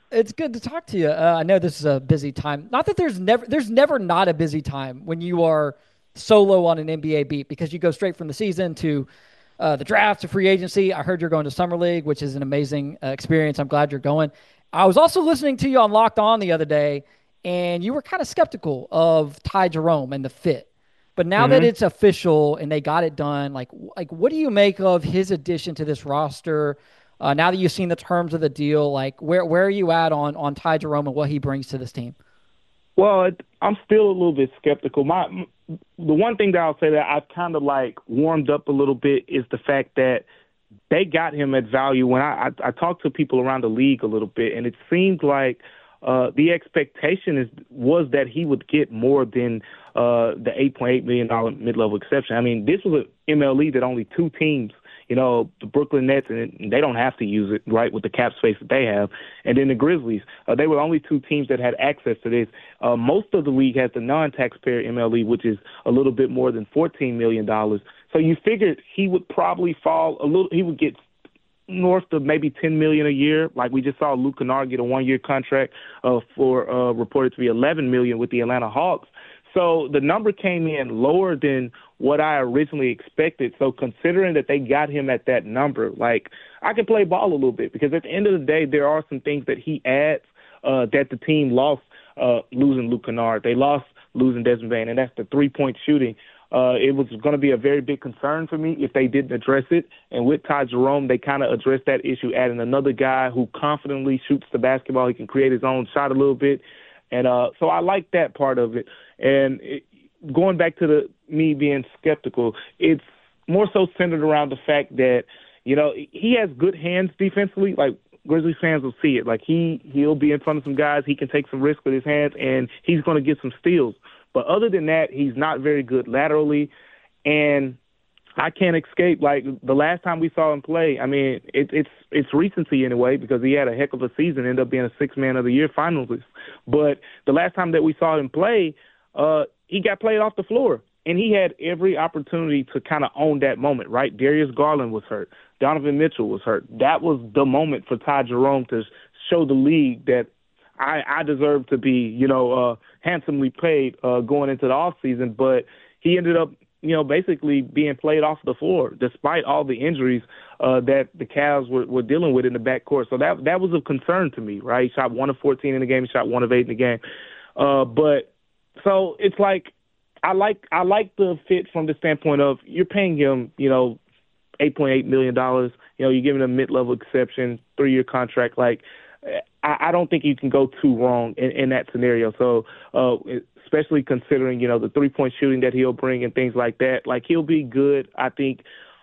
It's good to talk to you. I know this is a busy time. Not that there's never not a busy time when you are solo on an NBA beat, because you go straight from the season to the draft to free agency. I heard you're going to Summer League, which is an amazing experience. I'm glad you're going. I was also listening to you on Locked On the other day, and you were kind of skeptical of Ty Jerome and the fit. But now that it's official and they got it done, like what do you make of his addition to this roster? Now that you've seen the terms of the deal, like where are you at on Ty Jerome and what he brings to this team? Well, I'm still a little bit skeptical. The one thing that I'll say that I've kind of like warmed up a little bit is the fact that they got him at value. When I talked to people around the league a little bit, and it seemed like the expectation was that he would get more than the $8.8 million mid-level exception. I mean, this was an MLE that only two teams, the Brooklyn Nets, and they don't have to use it, right, with the cap space that they have, and then the Grizzlies. They were only two teams that had access to this. Most of the league has the non-taxpayer MLE, which is a little bit more than $14 million. So you figured he would probably he would get north of maybe $10 million a year. Like we just saw Luke Kennard get a 1-year contract for reported to be $11 million with the Atlanta Hawks. So the number came in lower than what I originally expected. So considering that they got him at that number, like I can play ball a little bit, because at the end of the day, there are some things that he adds that the team lost losing Luke Kennard. They lost losing Desmond Bane, and that's the three-point shooting. It was going to be a very big concern for me if they didn't address it. And with Ty Jerome, they kind of addressed that issue, adding another guy who confidently shoots the basketball. He can create his own shot a little bit. And so I like that part of it. And going back to me being skeptical, it's more so centered around the fact that, he has good hands defensively. Like, Grizzlies fans will see it. Like, he'll be in front of some guys. He can take some risks with his hands, and he's going to get some steals. But other than that, he's not very good laterally. And I can't escape, like, the last time we saw him play, I mean, it's recency in a way, because he had a heck of a season, ended up being a Sixth Man of the Year finalist. But the last time that we saw him play, he got played off the floor. And he had every opportunity to kind of own that moment, right? Darius Garland was hurt. Donovan Mitchell was hurt. That was the moment for Ty Jerome to show the league that I deserve to be, handsomely paid going into the offseason. But he ended up, basically being played off the floor despite all the injuries that the Cavs were dealing with in the backcourt. So that was a concern to me, right? He shot 1 of 14 in the game. He shot 1 of 8 in the game. But so it's like, I like the fit from the standpoint of you're paying him, $8.8 million. You're giving him a mid-level exception, 3-year contract. Like, I don't think you can go too wrong in that scenario. So, especially considering, the three-point shooting that he'll bring and things like that, like he'll be good, I think,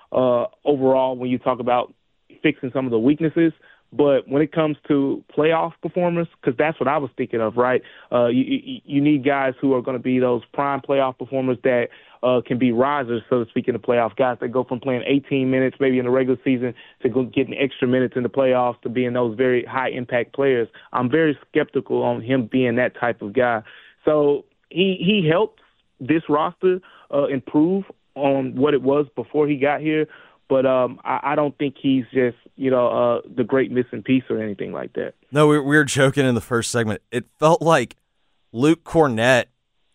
overall when you talk about fixing some of the weaknesses. But when it comes to playoff performers, because that's what I was thinking of, right? You need guys who are going to be those prime playoff performers that can be risers, so to speak, in the playoffs. Guys that go from playing 18 minutes maybe in the regular season to go getting extra minutes in the playoffs to being those very high-impact players. I'm very skeptical on him being that type of guy. So he helped this roster improve on what it was before he got here. But I don't think he's just, the great missing piece or anything like that. No, we were joking in the first segment. It felt like Luke Kornet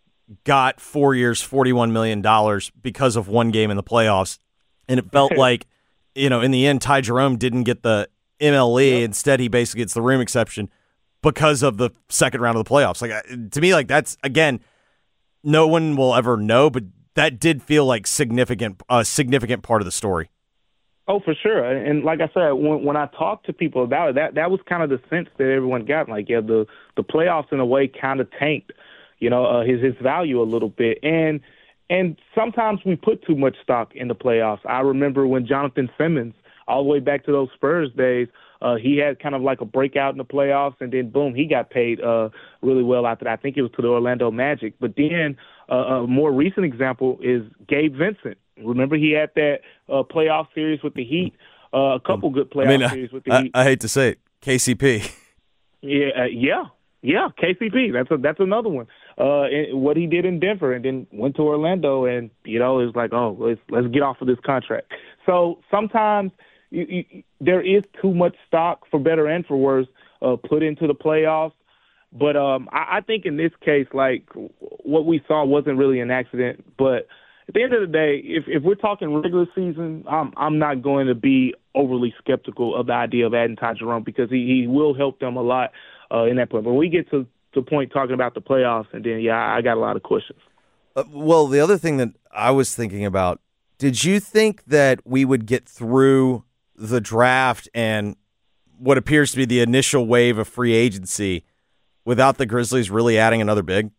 got 4 years, $41 million because of one game in the playoffs. And it felt like, in the end, Ty Jerome didn't get the MLE. Yep. Instead, he basically gets the room exception because of the second round of the playoffs. Like, to me, like, that's, again, no one will ever know, but that did feel like a significant part of the story. Oh, for sure. And like I said, when I talked to people about it, that was kind of the sense that everyone got. Like, the playoffs in a way kind of tanked, his value a little bit. And sometimes we put too much stock in the playoffs. I remember when Jonathan Simmons, all the way back to those Spurs days, he had kind of like a breakout in the playoffs, and then boom, he got paid really well after that. I think it was to the Orlando Magic. But then a more recent example is Gabe Vincent. Remember, he had that playoff series with the Heat, a couple good playoff series with the Heat. I hate to say it, KCP. Yeah, KCP. That's another one. What he did in Denver, and then went to Orlando, and it was like, oh, let's get off of this contract. So sometimes there is too much stock, for better and for worse, put into the playoffs. But I think in this case, like, what we saw wasn't really an accident. But at the end of the day, if we're talking regular season, I'm not going to be overly skeptical of the idea of adding Ty Jerome because he will help them a lot in that point. But when we get to the point talking about the playoffs, and then, I got a lot of questions. Well, the other thing that I was thinking about, did you think that we would get through the draft and what appears to be the initial wave of free agency without the Grizzlies really adding another big?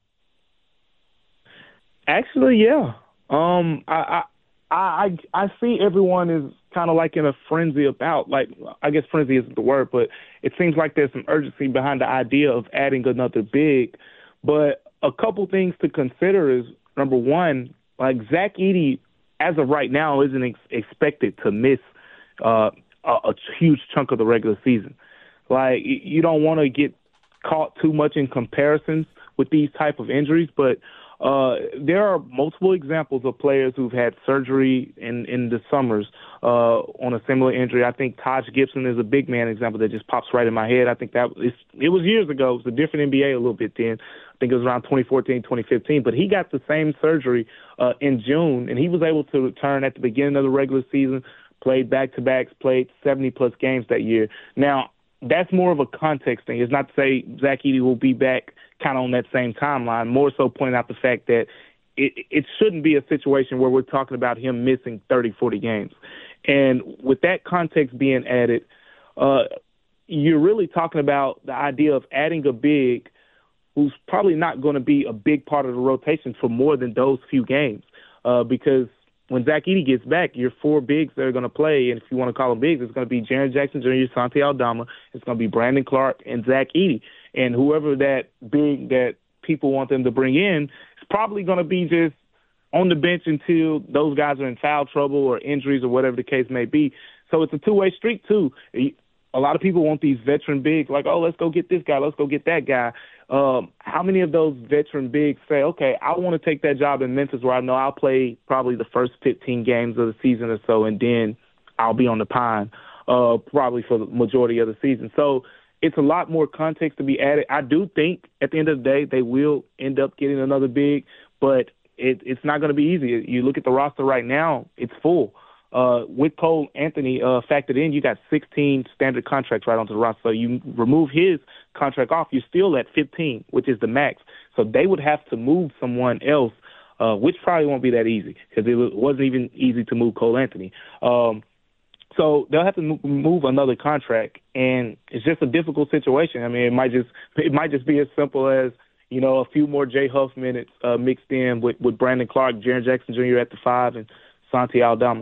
Actually, yeah. I see everyone is kind of like in a frenzy about, like, I guess frenzy isn't the word, but it seems like there's some urgency behind the idea of adding another big. But a couple things to consider is, number one, like, Zach Edey, as of right now, isn't expected to miss a huge chunk of the regular season. Like, you don't want to get caught too much in comparisons with these type of injuries, but there are multiple examples of players who've had surgery in the summers on a similar injury. I think Taj Gibson is a big man example that just pops right in my head. I think it was years ago. It was a different NBA a little bit then. I think it was around 2014, 2015. But he got the same surgery in June, and he was able to return at the beginning of the regular season, played back-to-backs, played 70-plus games that year. Now, that's more of a context thing. It's not to say Zach Edey will be back kind of on that same timeline, more so pointing out the fact that it shouldn't be a situation where we're talking about him missing 30, 40 games. And with that context being added, you're really talking about the idea of adding a big who's probably not going to be a big part of the rotation for more than those few games because when Zach Edey gets back, your four bigs that are going to play, and if you want to call them bigs, it's going to be Jaren Jackson Jr., Santi Aldama, it's going to be Brandon Clark, and Zach Edey. And whoever that big that people want them to bring in is probably going to be just on the bench until those guys are in foul trouble or injuries or whatever the case may be. So it's a two-way street, too. A lot of people want these veteran bigs, like, oh, let's go get this guy, let's go get that guy. How many of those veteran bigs say, okay, I want to take that job in Memphis where I know I'll play probably the first 15 games of the season or so, and then I'll be on the pine probably for the majority of the season. So it's a lot more context to be added. I do think at the end of the day they will end up getting another big, but it's not going to be easy. You look at the roster right now, it's full. With Cole Anthony factored in, you got 16 standard contracts right onto the roster. So you remove his contract off, you're still at 15, which is the max. So they would have to move someone else, which probably won't be that easy because it wasn't even easy to move Cole Anthony. So they'll have to move another contract, and it's just a difficult situation. I mean, it might just be as simple as, a few more J. Huff minutes mixed in with Brandon Clark, Jaren Jackson Jr. at the 5, and Santi Aldama.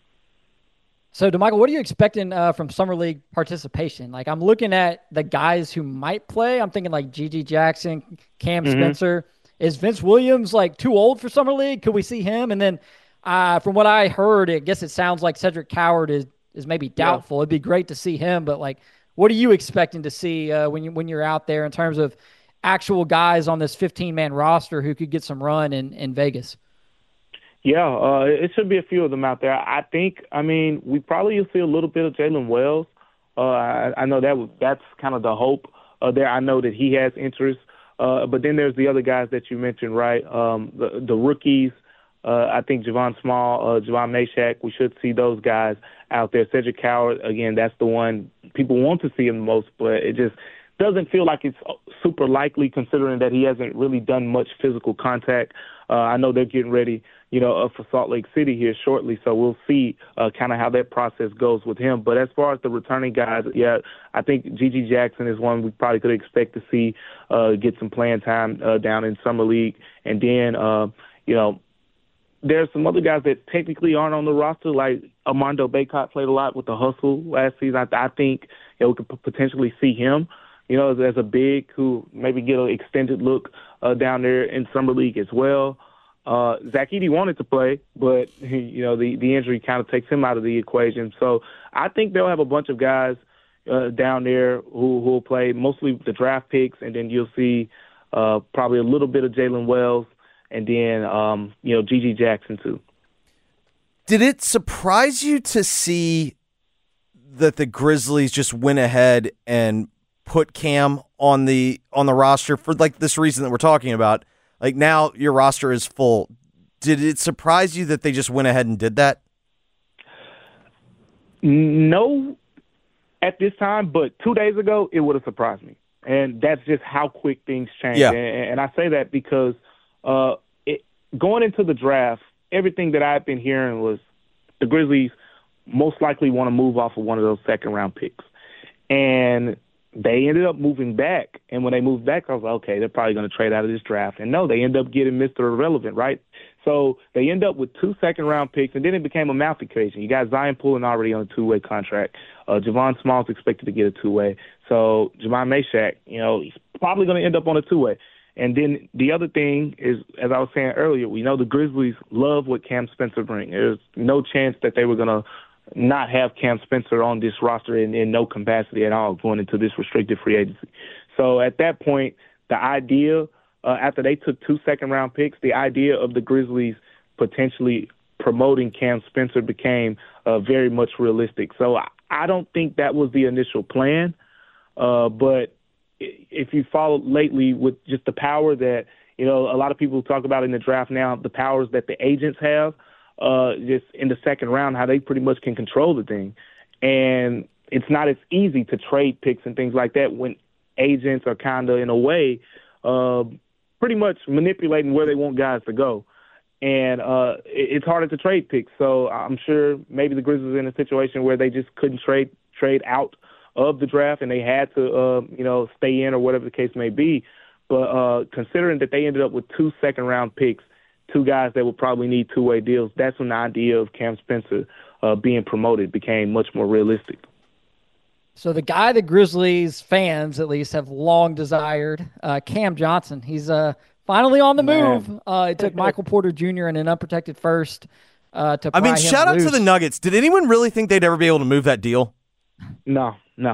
So, DeMichael, what are you expecting from Summer League participation? Like, I'm looking at the guys who might play. I'm thinking like G.G. Jackson, Cam Spencer. Is Vince Williams, like, too old for Summer League? Could we see him? And then from what I heard, I guess it sounds like Cedric Coward is maybe doubtful. Yeah. It'd be great to see him, but, like, what are you expecting to see when you're out there in terms of actual guys on this 15-man roster who could get some run in Vegas? Yeah, it should be a few of them out there. I think, we probably will see a little bit of Jalen Wells. I know that's kind of the hope there. I know that he has interest. But then there's the other guys that you mentioned, right? The rookies, I think Javon Small, Javon Meshack, we should see those guys out there. Cedric Coward, again, that's the one people want to see him the most, but it just doesn't feel like it's super likely considering that he hasn't really done much physical contact. I know they're getting ready, for Salt Lake City here shortly, so we'll see kind of how that process goes with him. But as far as the returning guys, yeah, I think G.G. Jackson is one we probably could expect to see get some playing time down in Summer League. And then, there's some other guys that technically aren't on the roster, like Armando Bacot played a lot with the Hustle last season. I think we could potentially see him, as a big who maybe get an extended look down there in Summer League as well. Zach Edey wanted to play, but, the injury kind of takes him out of the equation. So I think they'll have a bunch of guys down there who will play, mostly the draft picks, and then you'll see probably a little bit of Jalen Wells, and then, G.G. Jackson too. Did it surprise you to see that the Grizzlies just went ahead and put Cam on the roster for like this reason that we're talking about. Like now your roster is full. Did it surprise you that they just went ahead and did that? No, at this time, but 2 days ago it would have surprised me, and that's just how quick things change. Yeah. And I say that because going into the draft, everything that I've been hearing was the Grizzlies most likely want to move off of one of those second-round picks. And they ended up moving back. And when they moved back, I was like, okay, they're probably going to trade out of this draft. And no, they end up getting Mr. Irrelevant, right? So they end up with 2 second-round picks, and then it became a math equation. You got Zion Pullen already on a 2-way contract. Javon Small's expected to get a 2-way. So Jamon Meshack, he's probably going to end up on a 2-way. And then the other thing is, as I was saying earlier, we know the Grizzlies love what Cam Spencer brings. There's no chance that they were going to not have Cam Spencer on this roster in no capacity at all going into this restricted free agency. So at that point, the idea, after they took 2 second-round picks, the idea of the Grizzlies potentially promoting Cam Spencer became very much realistic. So I don't think that was the initial plan, but if you followed lately with just the power that, a lot of people talk about in the draft now, the powers that the agents have, just in the second round, how they pretty much can control the thing. And it's not as easy to trade picks and things like that when agents are kind of, in a way, pretty much manipulating where they want guys to go. And it's harder to trade picks. So I'm sure maybe the Grizzlies are in a situation where they just couldn't trade out of the draft and they had to, stay in or whatever the case may be. But considering that they ended up with 2 second-round picks, 2 guys that would probably need 2-way deals, that's when the idea of Cam Spencer being promoted became much more realistic. So the guy the Grizzlies fans, at least, have long desired, Cam Johnson. He's finally on the move. It took Michael Porter Jr. and an unprotected first to pry him shout out loose. to the Nuggets. Did anyone really think they'd ever be able to move that deal? No.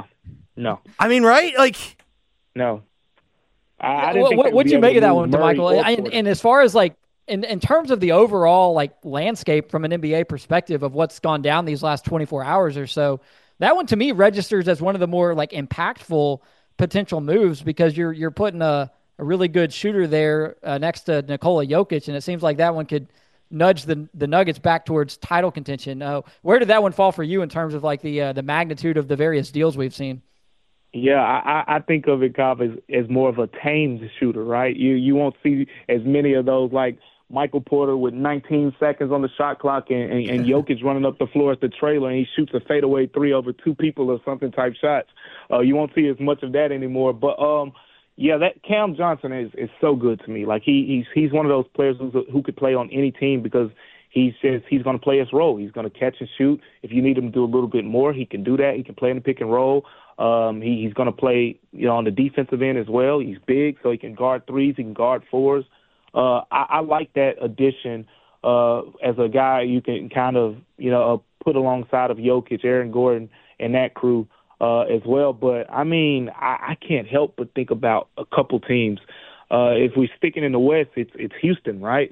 I mean, right? No. I didn't think what'd you make of that one, Murray DeMichael? And as far as in terms of the overall landscape from an NBA perspective of what's gone down these last 24 hours or so, that one to me registers as one of the more impactful potential moves because you're putting a really good shooter there next to Nikola Jokic, and it seems like that one could nudge the Nuggets back towards title contention. Where did that one fall for you in terms of the magnitude of the various deals we've seen? Yeah, I think of it, Cobb, as more of a tamed shooter, right? You won't see as many of those like Michael Porter with 19 seconds on the shot clock and Jokic running up the floor at the trailer and he shoots a fadeaway 3 over 2 people or something type shots. You won't see as much of that anymore. But, that Cam Johnson is so good to me. He's one of those players who could play on any team because he's going to play his role. He's going to catch and shoot. If you need him to do a little bit more, he can do that. He can play in the pick and roll. He's going to play, on the defensive end as well. He's big, so he can guard 3s. He can guard 4s. I like that addition as a guy you can kind of, put alongside of Jokic, Aaron Gordon, and that crew as well. But, I can't help but think about a couple teams. If we're sticking in the West, it's Houston, right?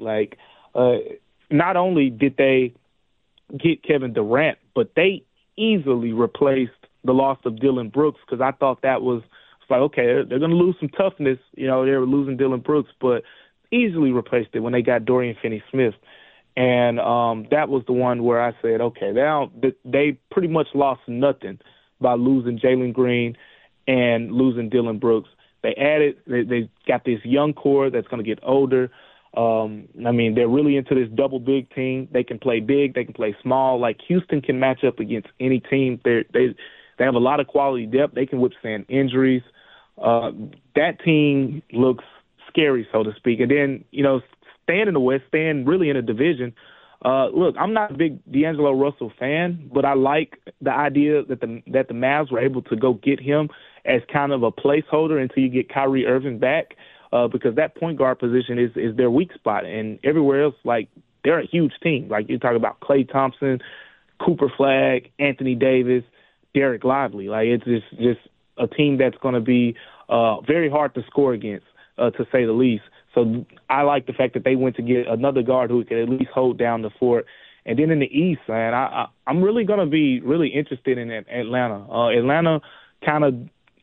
Not only did they get Kevin Durant, but they easily replaced the loss of Dillon Brooks because I thought that was okay, they're going to lose some toughness. They were losing Dillon Brooks, but easily replaced it when they got Dorian Finney-Smith. And that was the one where I said, okay, now they pretty much lost nothing by losing Jalen Green and losing Dillon Brooks. They got this young core that's going to get older. They're really into this double big team. They can play big, they can play small. Houston can match up against any team. They have a lot of quality depth. They can withstand injuries. That team looks scary, so to speak. And then, staying in the West, staying really in a division. Look, I'm not a big D'Angelo Russell fan, but I like the idea that the Mavs were able to go get him as kind of a placeholder until you get Kyrie Irving back, because that point guard position is their weak spot. And everywhere else, they're a huge team. You talk about Klay Thompson, Cooper Flagg, Anthony Davis, Derek Lively. It's just a team that's going to be very hard to score against, to say the least. So I like the fact that they went to get another guard who could at least hold down the fort. And then in the East, man, I'm really going to be really interested in Atlanta. Atlanta kind of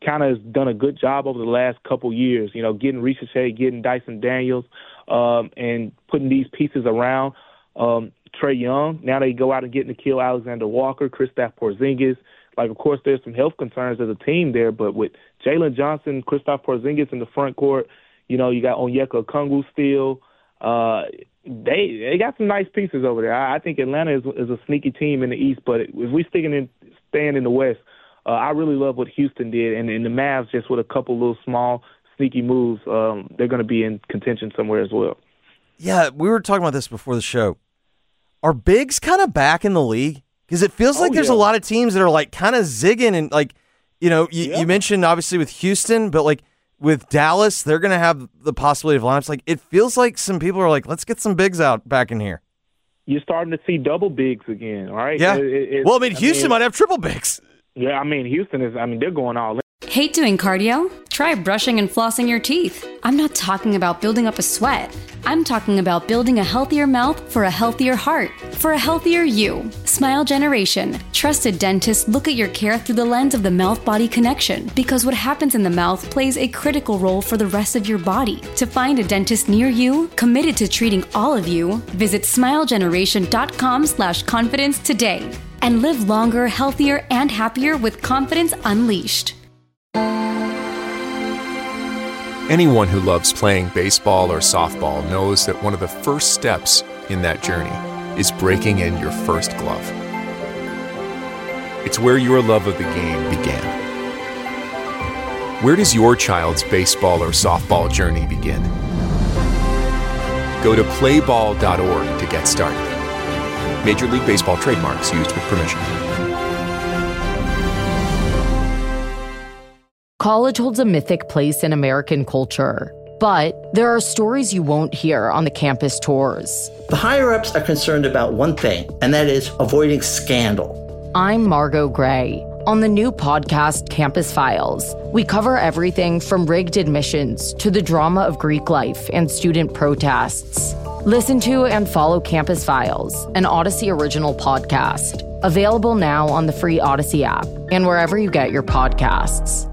kind of has done a good job over the last couple years, you know, getting Ricochet, getting Dyson Daniels, and putting these pieces around Trae Young. Now they go out and get Nickeil Alexander-Walker, Kristaps Porzingis. Like, of course, there's some health concerns as a team there, but with Jalen Johnson, Kristaps Porzingis in the front court, you know, you got Onyeka Okongwu still. They got some nice pieces over there. I think Atlanta is a sneaky team in the East, but if we staying in the West, I really love what Houston did, and the Mavs just with a couple little small sneaky moves, they're going to be in contention somewhere as well. Yeah, we were talking about this before the show. Are bigs kind of back in the league? Because it feels like there's a lot of teams that are like kind of zigging, and like, you know, you mentioned obviously with Houston, but like with Dallas, they're going to have the possibility of lineups. Like, it feels like some people are like, let's get some bigs out back in here. You're starting to see double bigs again, all right? Yeah. Houston might have triple bigs. Yeah, Houston they're going all in. Hate doing cardio? Try brushing and flossing your teeth. I'm not talking about building up a sweat. I'm talking about building a healthier mouth for a healthier heart, for a healthier you. Smile Generation. Trusted dentists look at your care through the lens of the mouth-body connection, because what happens in the mouth plays a critical role for the rest of your body. To find a dentist near you, committed to treating all of you, visit smilegeneration.com/confidence today. And live longer, healthier, and happier with confidence unleashed. Anyone who loves playing baseball or softball knows that one of the first steps in that journey is breaking in your first glove. It's where your love of the game began. Where does your child's baseball or softball journey begin? Go to playball.org to get started. Major League Baseball trademarks used with permission. College holds a mythic place in American culture, but there are stories you won't hear on the campus tours. The higher-ups are concerned about one thing, and that is avoiding scandal. I'm Margot Gray. On the new podcast, Campus Files, we cover everything from rigged admissions to the drama of Greek life and student protests. Listen to and follow Campus Files, an Odyssey original podcast. Available now on the free Odyssey app and wherever you get your podcasts.